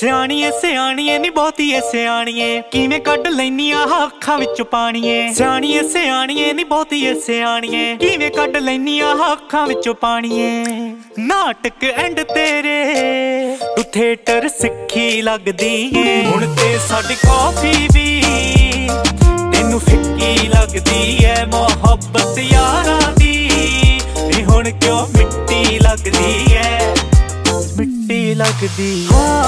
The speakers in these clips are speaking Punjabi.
ਸਿਆਣੀਏ ਨੀ ਬਹੁਤੀਏ ਸਿਆਣੀਏ, ਕਿਵੇਂ ਕੱਢ ਲੈਨੀ ਆਹ ਅੱਖਾਂ ਵਿੱਚੋਂ ਪਾਣੀਏ। ਸਿਆਣੀਏ ਨੀ ਬਹੁਤੀਏ ਸਿਆਣੀਏ, ਕਿਵੇਂ ਕੱਢ ਲੈਨੀ ਆਹ ਅੱਖਾਂ ਵਿੱਚੋਂ ਪਾਣੀਏ। ਨਾਟਕ ਐਂਡ ਤੇਰੇ ਤੂੰ ਥੀਏਟਰ ਸਿੱਖੀ ਲੱਗਦੀ ਏ। ਹੁਣ ਤੇ ਸਾਡੀ ਕਾਫੀ ਵੀ ਤੈਨੂੰ ਫਿੱਕੀ ਲੱਗਦੀ ਏ। ਮੁਹੱਬਤ ਯਾਰਾਂ ਦੀ ਨੀ ਹੁਣ ਕਿਉਂ ਮਿੱਟੀ ਲੱਗਦੀ ਏ, ਮਿੱਟੀ ਲੱਗਦੀ।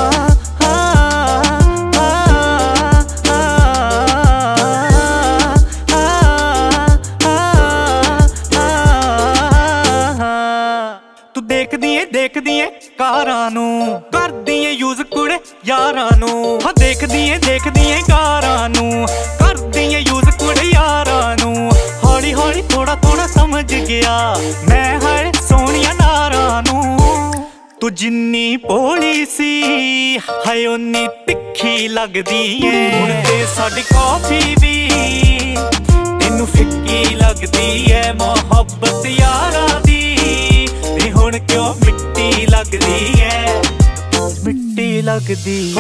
ਤੂੰ ਦੇਖਦੀ ਏ ਕਾਰਾਂ ਨੂੰ, ਕਰਦੀ ਏ ਯੂਜ਼ ਕੁੜੇ ਯਾਰਾਂ ਨੂੰ। ਹਾਂ ਦੇਖਦੀ ਏ ਕਾਰਾਂ ਨੂੰ, ਕਰਦੀ ਏ ਯੂਜ਼ ਕੁੜੇ ਯਾਰਾਂ ਨੂੰ। ਹੌਲੀ ਹੌਲੀ ਥੋੜਾ ਸਮਝ ਗਿਆ ਮੈਂ ਹਰ ਸੋਹਣੀਆਂ ਨਾਰਾਂ ਨੂੰ। ਤੂੰ ਜਿੰਨੀ ਭੋਲੀ ਸੀ ਹਾਏ ਓਨੀ ਤਿੱਖੀ ਲੱਗਦੀ ਏ। ਹੁਣ ਤੇ ਸਾਡੀ ਕਾਫੀ ਵੀ ਤੈਨੂੰ ਫਿੱਕੀ ਲੱਗਦੀ ਏ। ਮੁਹੱਬਤ ਯਾਰਾਂ ਦੀ ਨੀ ਹੁਣ ਕਿਉਂ ਮਿੱਟੀ ਲੱਗਦੀ ਏ, ਮਿੱਟੀ ਲੱਗਦੀ।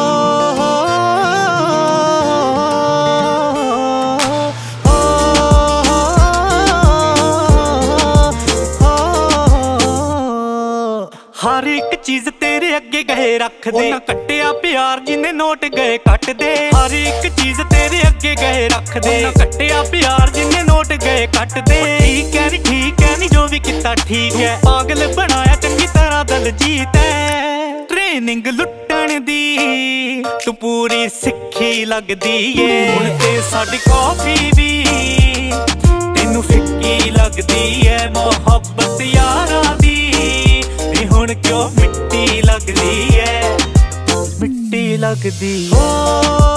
ਹਰ ਇੱਕ ਚੀਜ਼ ਤੇਰੇ ਅੱਗੇ ਗਏ ਰੱਖਦੇ, ਉਹਨਾਂ ਕੱਟਿਆ ਪਿਆਰ ਜਿੰਨੇ ਨੋਟ ਗਏ ਕੱਟਦੇ। ਹਰ ਇੱਕ ਚੀਜ਼ ਤੇਰੇ ਅੱਗੇ ਗਏ ਰੱਖਦੇ, ਉਹਨਾਂ ਕੱਟਿਆ ਪਿਆਰ ਜਿੰਨੇ ਨੋਟ ਗਏ ਕੱਟਦੇ। ਠੀਕ ਹੈ ਨੀ ਜੋ ਵੀ ਕੀਤਾ ਠੀਕ ਹੈ, ਪਾਗਲ ਬਣਾਇਆ ਚੰਗੀ ਤਰ੍ਹਾਂ ਦਲਜੀਤ ਹੈ। ਟ੍ਰੇਨਿੰਗ ਲੁੱਟਣ ਦੀ ਤੂੰ ਪੂਰੀ ਸਿੱਖੀ ਲੱਗਦੀ ਏ। ਹੁਣ ਤੇ ਸਾਡੀ ਕਾਫੀ ਵੀ ਤੈਨੂੰ ਫਿੱਕੀ ਲੱਗਦੀ ਏ। ਮੁਹੱਬਤ ਯਾਰਾਂ ਦੀ ਨੀ ਹੁਣ ਕਿਉਂ ਮਿੱਟੀ ਲੱਗਦੀ ਏ, ਮਿੱਟੀ ਲੱਗਦੀ।